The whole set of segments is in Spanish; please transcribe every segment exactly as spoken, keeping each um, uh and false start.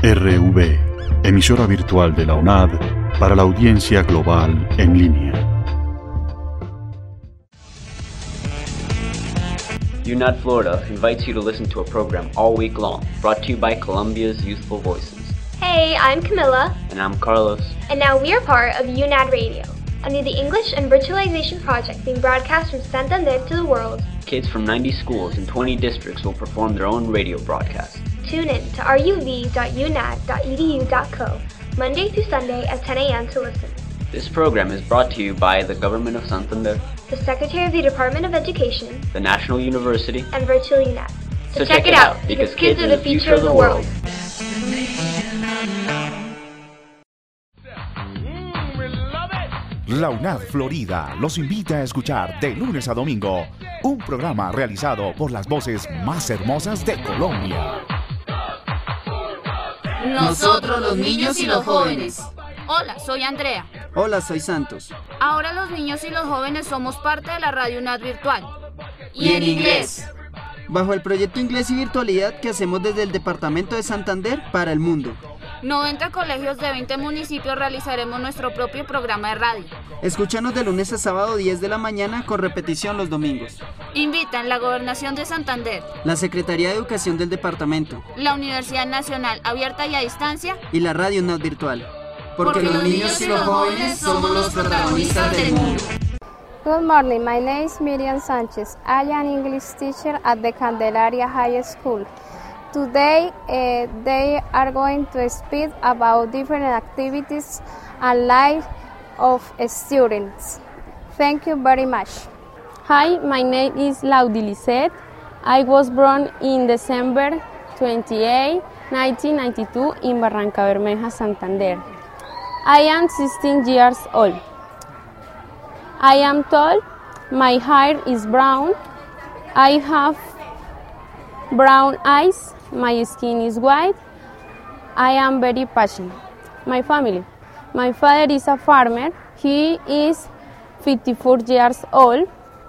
R V, emisora virtual de la U N A D para la audiencia global en línea. U N A D Florida invites you to listen to a program all week long, brought to you by Columbia's Youthful Voices. Hey, I'm Camilla. And I'm Carlos. And now we are part of U N A D Radio, a new the English and Virtualization project being broadcast from Santander to the world. Kids from ninety schools and twenty districts will perform their own radio broadcast. Tune in to r u v dot u n a d dot e d u dot c o Monday through Sunday at ten a.m. to listen. This program is brought to you by the Government of Santander, the Secretary of the Department of Education, the National University, and Virtual U N A D. So, so check, check it out, because kids are the future of the world. La U N A D Florida los invita a escuchar de lunes a domingo un programa realizado por las voces más hermosas de Colombia. Nosotros los niños y los jóvenes. Hola, soy Andrea. Hola, soy Santos. Ahora los niños y los jóvenes somos parte de la radio U N A D Virtual. Y en inglés. Bajo el proyecto Inglés y Virtualidad que hacemos desde el Departamento de Santander para el mundo. noventa colegios de veinte municipios realizaremos nuestro propio programa de radio. Escúchanos de lunes a sábado diez de la mañana con repetición los domingos. Invitan la Gobernación de Santander, la Secretaría de Educación del Departamento, la Universidad Nacional Abierta y a Distancia y la radio U N A D Virtual. Porque, Porque los niños y los jóvenes somos los protagonistas del mundo. Good morning, my name is Miriam Sanchez. I am an English teacher at the Candelaria High School. Today, uh, they are going to speak about different activities and life of students. Thank you very much. Hi, my name is Laudi Lisette. I was born in December twenty-eighth, nineteen ninety-two in Barranca Bermeja, Santander. I am sixteen years old. I am tall. My hair is brown. I have brown eyes. My skin is white. I am very passionate. My family. My father is a farmer. He is fifty-four years old.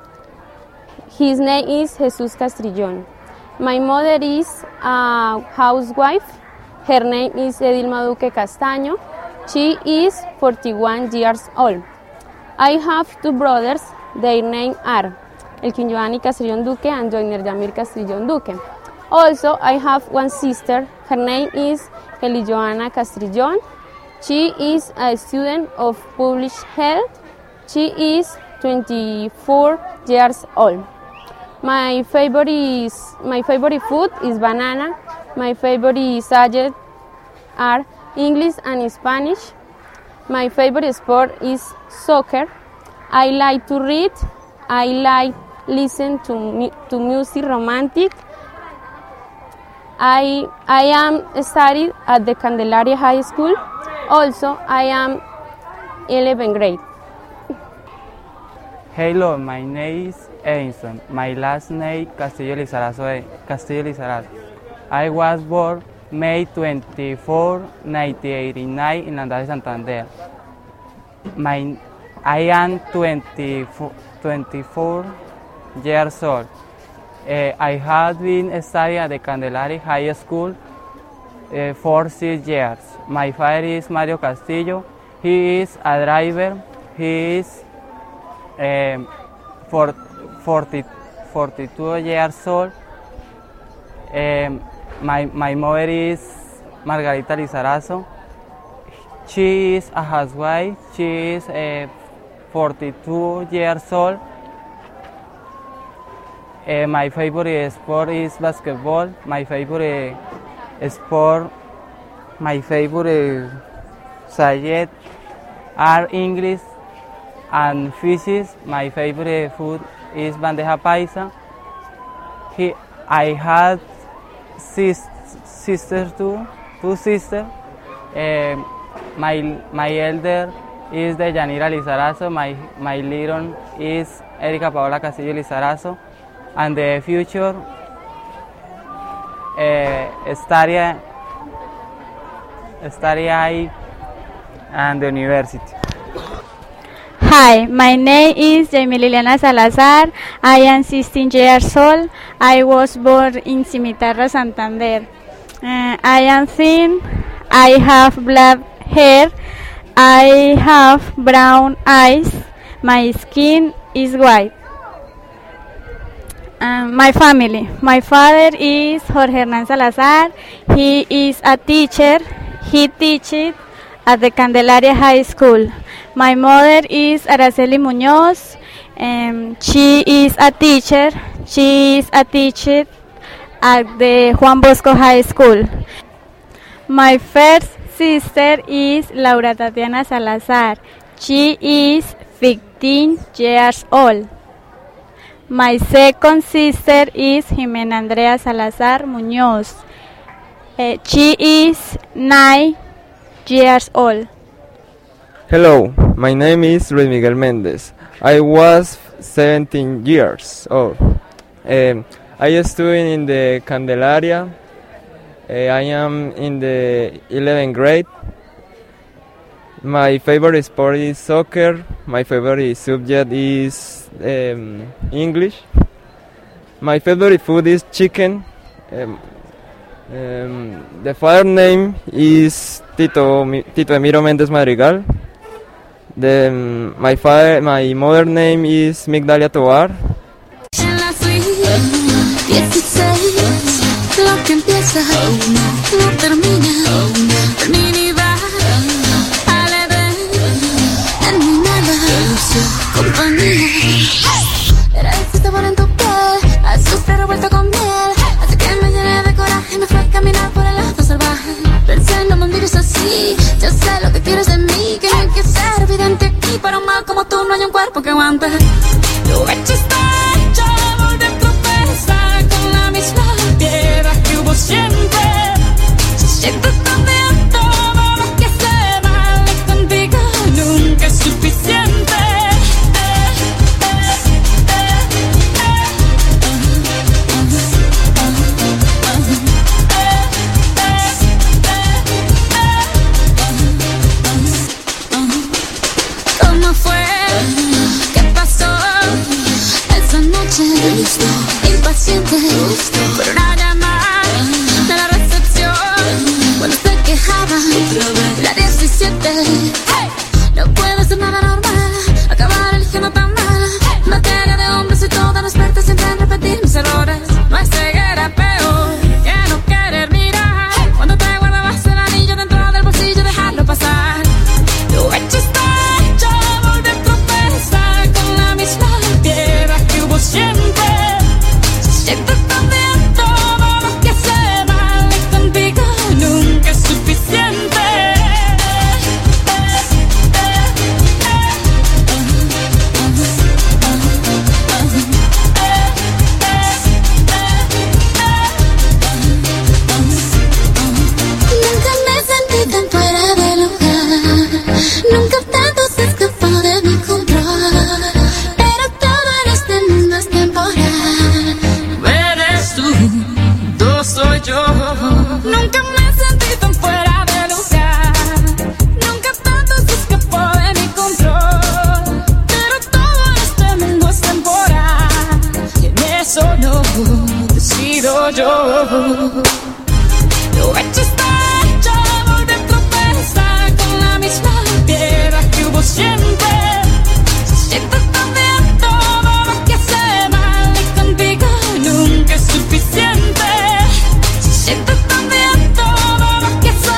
His name is Jesus Castrillon. My mother is a housewife. Her name is Edilma Duque Castaño. She is forty-one years old. I have two brothers. Their names are Elkin Giovanni Castrillon Duque and Joiner Yamir Castrillon Duque. Also, I have one sister. Her name is Eli Joana Castrillon. She is a student of public health. She is twenty-four years old. My favorite is, my favorite food is banana. My favorite subjects are English and Spanish. My favorite sport is soccer. I like to read. I like listen to to music romantic. I, I am studied at the Candelaria High School. Also, I am eleventh grade. Hello, my name is Edinson. My last name Castillo Lizarazo. Castillo Lizarazo. I was born May twenty-fourth, nineteen eighty-nine in Andares, Santander. My, I am twenty-four, twenty-four years old. Uh, I have been studying at the Candelaria High School uh, for six years. My father is Mario Castillo. He is a driver. He is um, for, forty, forty-two years old. Um, my, my mother is Margarita Lizarazo. She is a housewife. She is uh, forty-two years old. Uh, my favorite sport is basketball. My favorite sport, my favorite subject are English and physics. My favorite food is bandeja paisa. He, I had sis, sisters too, two sisters. Uh, my my elder is the Yanira Lizarazo. My my little is Erika Paola Castillo Lizarazo. And the future uh, study, study I and the university. Hi, my name is Jaime Liliana Salazar. I am sixteen years old. I was born in Cimitarra, Santander. Uh, I am thin. I have black hair. I have brown eyes. My skin is white. Um, my family. My father is Jorge Hernán Salazar. He is a teacher. He teaches at the Candelaria High School. My mother is Araceli Muñoz. Um, she is a teacher. She is a teacher at the Juan Bosco High School. My first sister is Laura Tatiana Salazar. She is fifteen years old. My second sister is Jimena Andrea Salazar Muñoz. Uh, she is nine years old. Hello, my name is Luis Miguel Mendez. I was seventeen years old. Um, I study in the Candelaria. Uh, I am in the eleventh grade. My favorite sport is soccer. My favorite subject is um, English. My favorite food is chicken. Um, um, the father name is Tito Tito Emiro Méndez Madrigal. The, um, my father, my mother name is Migdalia Tovar. Lo que empieza no termina, termina y va al Edén, en mi nada, compañía. Era ese sabor en tu piel, azufre revuelto con miel, así que me llené de coraje y me fui a caminar por el lado salvaje. Pensé, no me mires así, yo sé lo que quieres de mí, que no hay que ser evidente aquí, para un mal como tú no hay un cuerpo que aguante. Lo hecho está hecho, volví a tropezar con la misma piedra que hubo siempre. Siento tan de todo lo que se vale contigo, nunca es suficiente. ¿Cómo fue? ¿Qué pasó? Esa noche impaciente por una llamada de la recepción cuando se quejaba la diecisiete. Hey, no puede ser nada normal acabar eligiendo tan mal. Materia de hombres y todas las partes siempre en repetir mis errores. No hay ceguera peor que no querer mirar cuando te guardabas el anillo dentro del bolsillo, dejarlo pasar. Lo hecho está hecho, volví a tropezar con la misma piedra que hubo siempre. Siento tan bien todo lo que se vale contigo, nunca es suficiente. Nunca me sentí tan fuera de lugar, nunca tanto se escapó de mi control, pero todo en este mundo es temporal. Eres tú, yo soy yo. Nunca me sentí tan fuera de lugar, nunca tanto se escapó de mi control, pero todo en este mundo es temporal, y en eso no decido yo. Lo hecho está hecho, volví a tropezar con la misma piedra que hubo siempre. Siento tan bien todo lo que se vale contigo, nunca es suficiente. Siento tan bien todo lo que se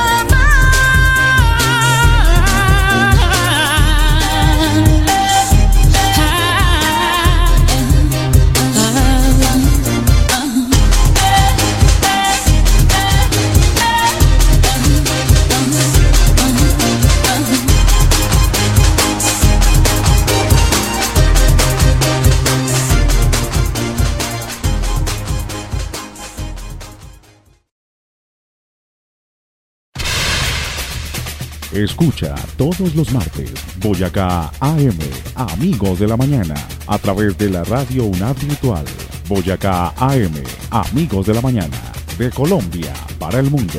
Escucha todos los martes Boyacá A M, Amigos de la Mañana, a través de la radio UNAD Virtual. Boyacá A M, Amigos de la Mañana, de Colombia para el mundo.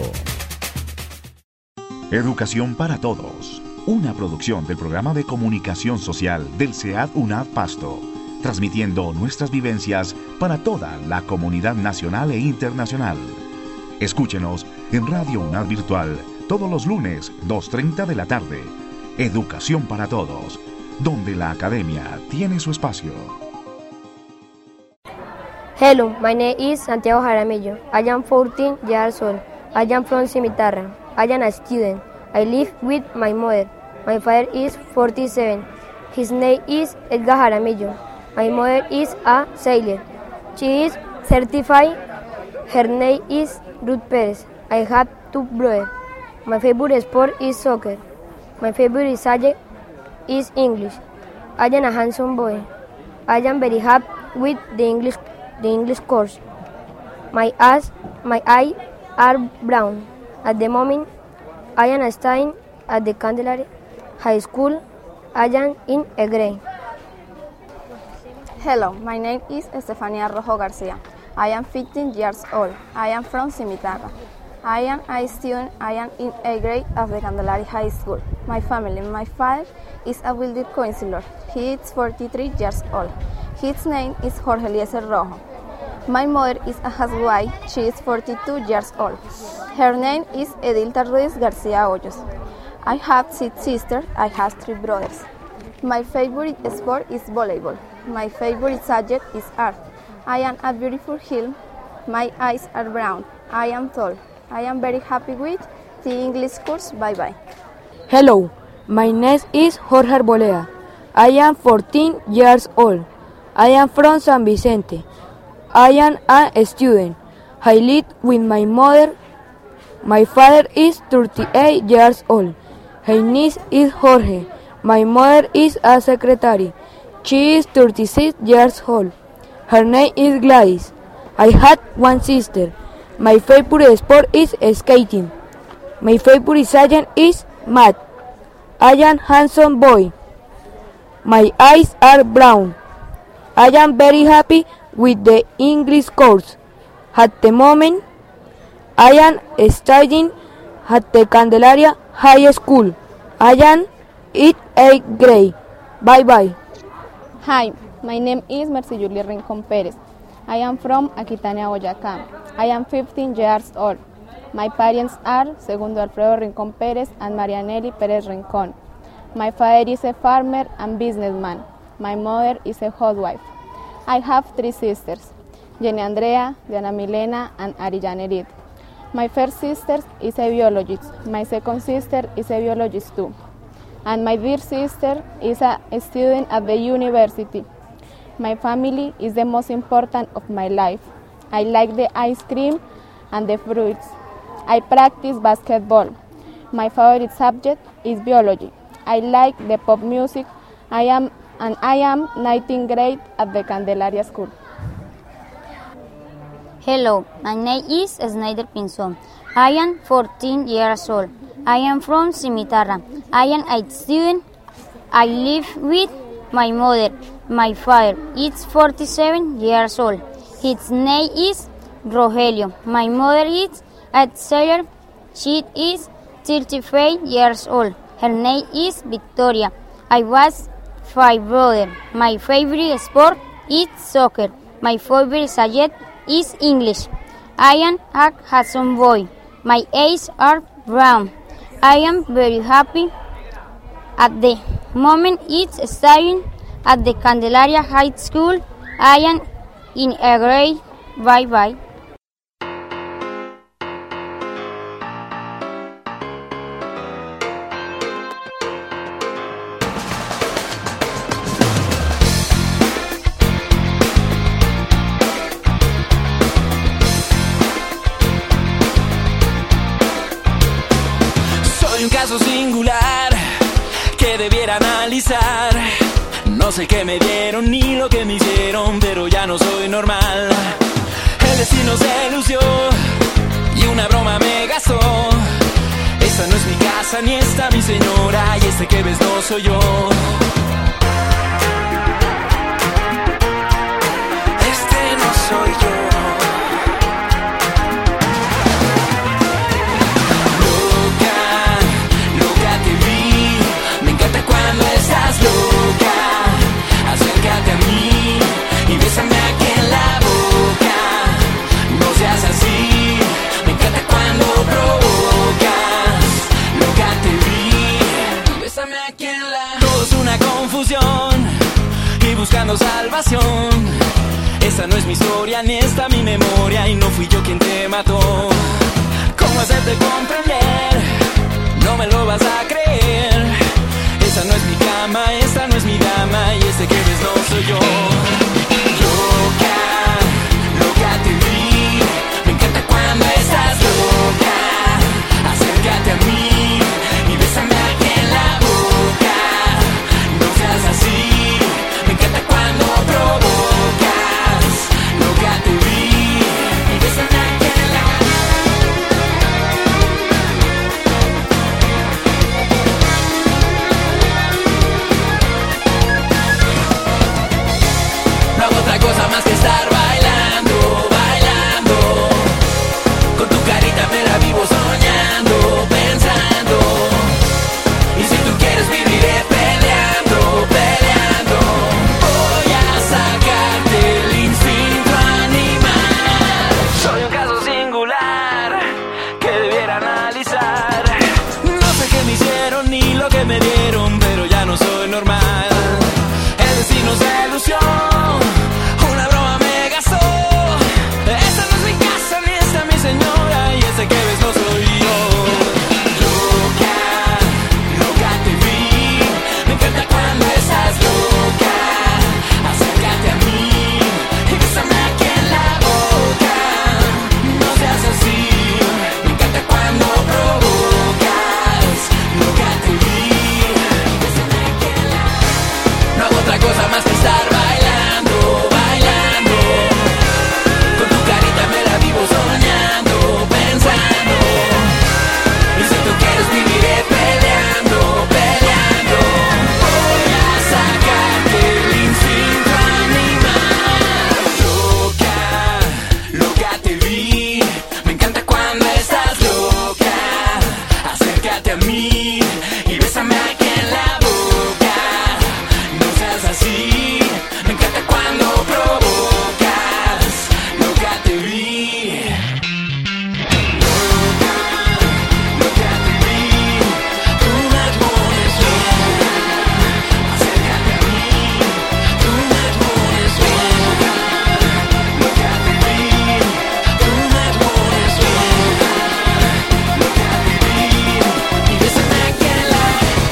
Educación para Todos, una producción del programa de comunicación social del SEAD UNAD Pasto, transmitiendo nuestras vivencias para toda la comunidad nacional e internacional. Escúchenos en Radio UNAD Virtual todos los lunes, dos y treinta de la tarde. Educación para Todos, donde la academia tiene su espacio. Hello, my name is Santiago Jaramillo. I am fourteen years old. I am from Cimitarra. I am a student. I live with my mother. My father is forty-seven. His name is Edgar Jaramillo. My mother is a sailor. She is thirty-five. Her name is Ruth Perez. I have two brothers. My favorite sport is soccer. My favorite subject is English. I am a handsome boy. I am very happy with the English the English course. My eyes, my eyes are brown. At the moment, I am studying at the Candelaria High School. I am in a grade. Hello, my name is Estefania Rojo Garcia. I am fifteen years old. I am from Cimitarra. I am a student. I am in a grade of the Candelaria High School. My family, my father is a builder counselor. He is forty-three years old. His name is Jorge Eliezer Rojo. My mother is a housewife. She is forty-two years old. Her name is Edilta Ruiz Garcia Hoyos. I have six sisters. I have three brothers. My favorite sport is volleyball. My favorite subject is art. I am a beautiful girl. My eyes are brown. I am tall. I am very happy with the English course. Bye-bye. Hello, my name is Jorge Arboleda. I am fourteen years old. I am from San Vicente. I am a student. I live with my mother. My father is thirty-eight years old. Her name is Jorge. My mother is a secretary. She is thirty-six years old. Her name is Gladys. I had one sister. My favorite sport is skating. My favorite subject is math. I am a handsome boy. My eyes are brown. I am very happy with the English course. At the moment, I am studying at the Candelaria High School. I am in eighth grade. Bye bye. Hi, my name is Mercy Julia Rincon Perez. I am from Aquitania, Boyacá. I am fifteen years old. My parents are Segundo Alfredo Rincon Perez and Marianelli Perez Rincon. My father is a farmer and businessman. My mother is a housewife. I have three sisters, Jenny Andrea, Diana Milena, and Arillane Edith. My first sister is a biologist. My second sister is a biologist too. And my dear sister is a student at the university. My family is the most important of my life. I like the ice cream and the fruits. I practice basketball. My favorite subject is biology. I like the pop music. I am and I am ninth grade at the Candelaria School. Hello, my name is Snyder Pinzon. I am fourteen years old. I am from Cimitarra. I am a student. I live with my mother. My father is forty-seven years old. His name is Rogelio. My mother is a sailor. She is thirty-five years old. Her name is Victoria. I was five brothers. My favorite sport is soccer. My favorite subject is English. I am a handsome boy. My eyes are brown. I am very happy. At the moment, it's studying at the Candelaria High School. I am in a grade. Bye bye. Un caso singular que debiera analizar. No sé qué me dieron ni lo que me hicieron, pero ya no soy normal. El destino se lució y una broma me gastó. Esta no es mi casa ni esta mi señora, y este que ves no soy yo. Este no soy yo. Estás loca, acércate a mí y bésame aquí en la boca. No seas así, me encanta cuando provocas. soy yo. Loca, loca te vi. Me encanta cuando estás loca. Acércate a mí y bésame aquí en la boca. No seas así. Me encanta cuando provocas. Loca te vi y bésame aquí en la boca. No hago otra cosa más que estar bailando, bailando. Con tu carita me la vivo soñando, pensando. Y si tú quieres viviré peleando, peleando. Voy a sacarte el instinto animal. Soy un caso singular que debiera analizar. No sé qué me hicieron ni lo que me dieron, pero ya no soy normal. El destino se ilusió, una broma me gastó. Esta no es mi casa ni esta mi señora, y ese que ves no soy yo. Loca, loca te vi. Me encanta cuando estás loca. Acércate a mí y bésame aquí en la boca. No seas así. Me encanta cuando provocas. Loca te vi. Bésame aquí en la boca. No hago otra cosa más que estar bailando, bailando. Con tu carita me la vivo soñando, pensando. Y si tú quieres viviré peleando, peleando. Voy a sacarte el instinto animal. Loca, loca te vi. Me encanta cuando estás loca. Acércate a mí y bésame aquí en la boca. No seas así. Me encanta cuando provocas. Loca te vi. Loca, loca te vi. Tú me pones bien. Acércate a mí. Tú me pones bien. Loca te vi. Tú me pones bien. Loca te vi. Y bésame aquí en la.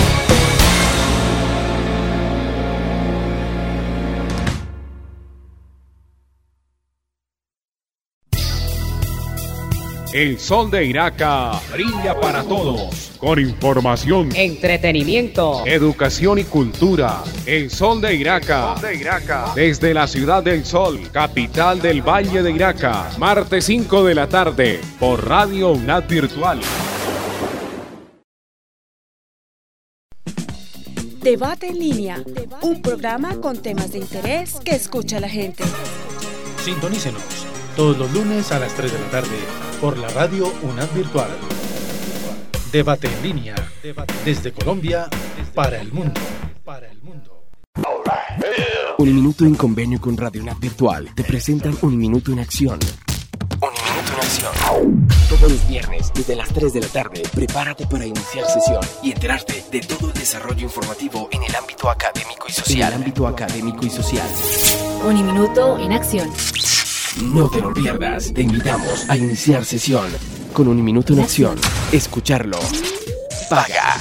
El sol de Iraca brilla para todos, con información, entretenimiento, educación y cultura. El sol de Iraca, desde la ciudad del sol, capital del Valle de Iraca, martes cinco de la tarde, por Radio UNAD Virtual. Debate en línea, un programa con temas de interés que escucha la gente. Sintonícenos todos los lunes a las tres de la tarde por la radio UNAD Virtual. Debate en línea, desde Colombia para el mundo. Un minuto en convenio con Radio UNAD Virtual te presentan Un Minuto en Acción. Un Minuto en Acción. Todos los viernes, desde las tres de la tarde, prepárate para iniciar sesión y enterarte de todo el desarrollo informativo en el ámbito académico y social. En el ámbito académico y social. Un Minuto en Acción. No te lo pierdas. Te invitamos a iniciar sesión con Un Minuto en Acción. Escucharlo paga.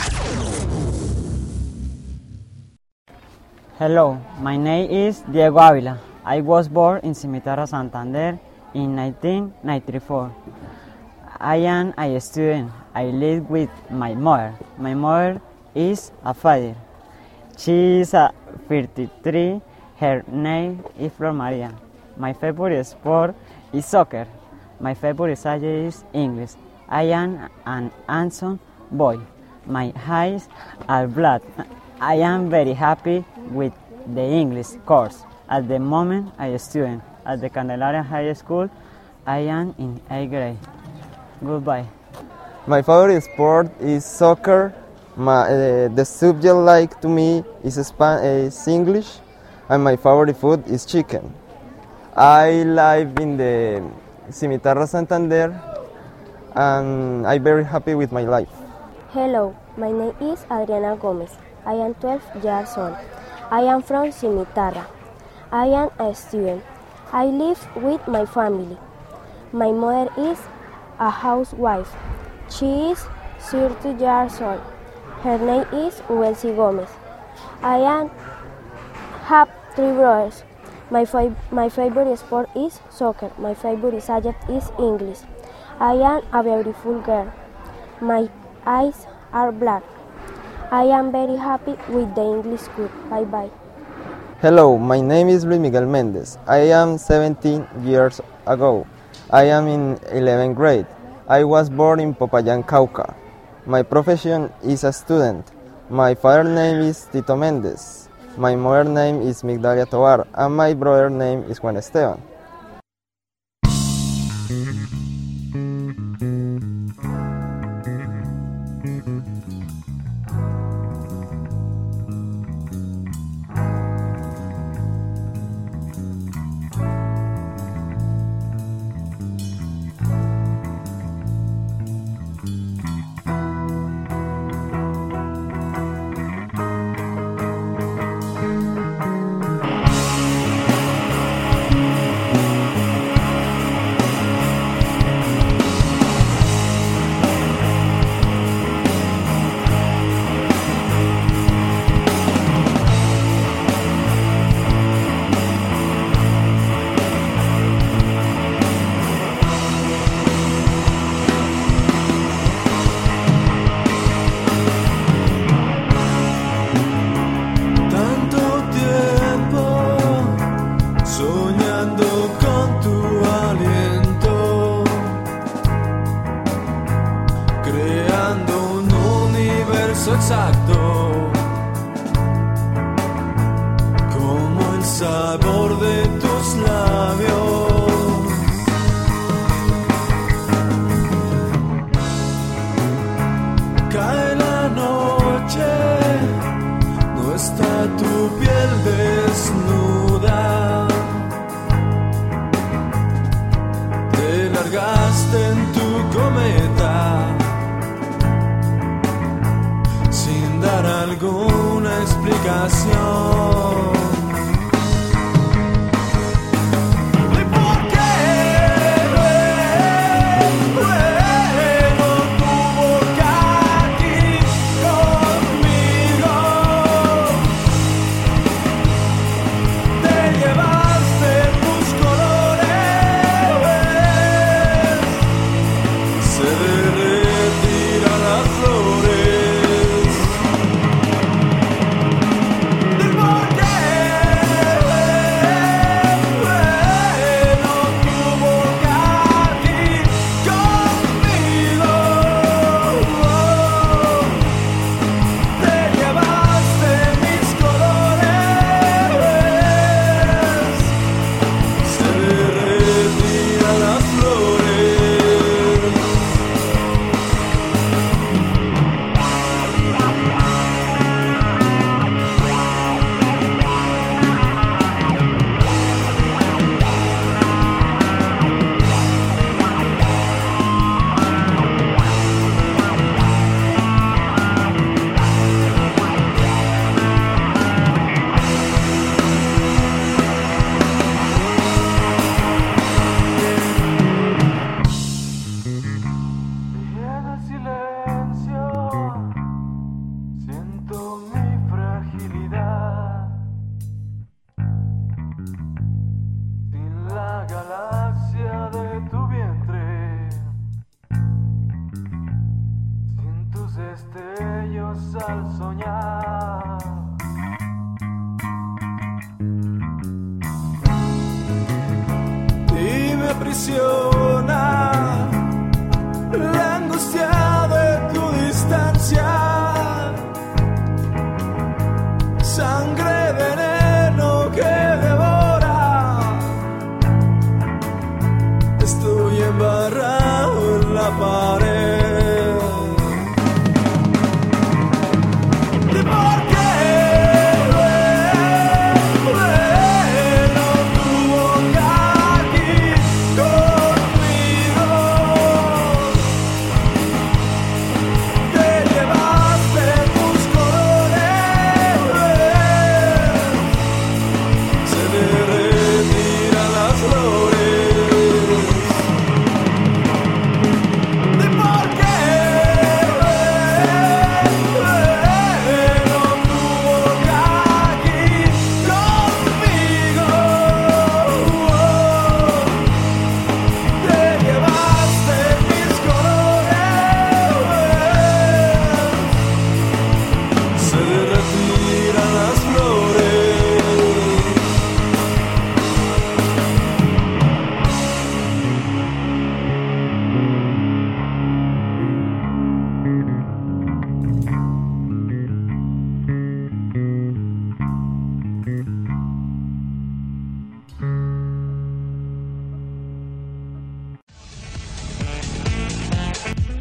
Hello, my name is Diego Ávila. I was born in Cimitarra, Santander in nineteen ninety-four. I am a student. I live with my mother. My mother is a father. She is a thirty-three. Her name is Flor Maria. My favorite sport is soccer. My favorite subject is English. I am an handsome boy. My eyes are black. I am very happy with the English course. At the moment, I am a student at the Candelaria High School. I am in eighth grade. Goodbye. My favorite sport is soccer. My, uh, the subject like to me is, Span- is English, and my favorite food is chicken. I live in the Cimitarra, Santander, and I'm very happy with my life. Hello, my name is Adriana Gomez. I am twelve years old. I am from Cimitarra. I am a student. I live with my family. My mother is a housewife. She is thirty years old. Her name is Ubelsi Gomez. I am have three brothers. My, fi- my favorite sport is soccer. My favorite subject is English. I am a beautiful girl. My eyes are black. I am very happy with the English school. Bye bye. Hello, my name is Luis Miguel Mendez. I am seventeen years ago. I am in eleventh grade. I was born in Popayán, Cauca. My profession is a student. My father's name is Tito Mendez. My mother's name is Migdalia Tovar, and my brother's name is Juan Esteban.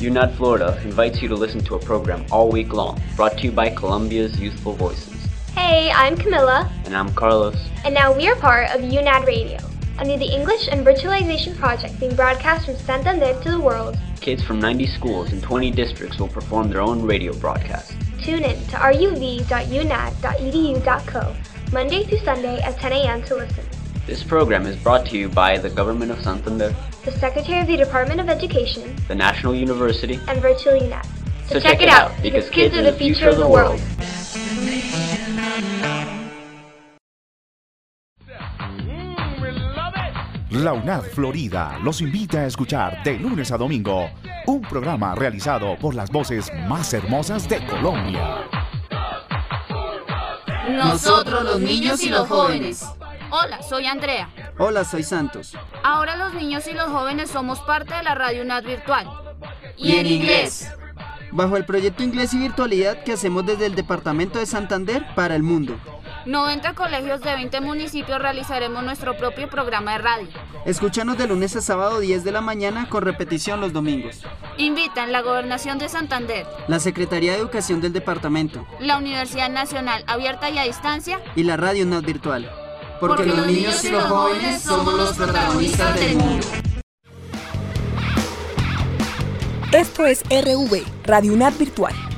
U N A D Florida invites you to listen to a program all week long, brought to you by Columbia's Youthful Voices. Hey, I'm Camilla. And I'm Carlos. And now we are part of U N A D Radio, a new English and virtualization project being broadcast from Santander to the world. Kids from ninety schools and twenty districts will perform their own radio broadcast. Tune in to r u v dot u n a d dot e d u dot c o Monday through Sunday at ten a.m. to listen. This program is brought to you by the Government of Santander, the Secretary of the Department of Education, the National University, and Virtual U N A D. So, so check, check it out, because kids are the future of the world. La U N A D Florida los invita a escuchar de lunes a domingo un programa realizado por las voces más hermosas de Colombia. Nosotros los niños y los jóvenes. Hola, soy Andrea. Hola, soy Santos. Ahora los niños y los jóvenes somos parte de la Radio U N A D Virtual. Y en inglés. Bajo el proyecto Inglés y Virtualidad que hacemos desde el Departamento de Santander para el mundo. noventa colegios de veinte municipios realizaremos nuestro propio programa de radio. Escúchanos de lunes a sábado diez de la mañana con repetición los domingos. Invitan la Gobernación de Santander, la Secretaría de Educación del Departamento, la Universidad Nacional Abierta y a Distancia y la Radio U N A D Virtual. Porque, Porque los niños y los jóvenes somos los protagonistas del mundo. Esto es R V, Radio U N A D Virtual.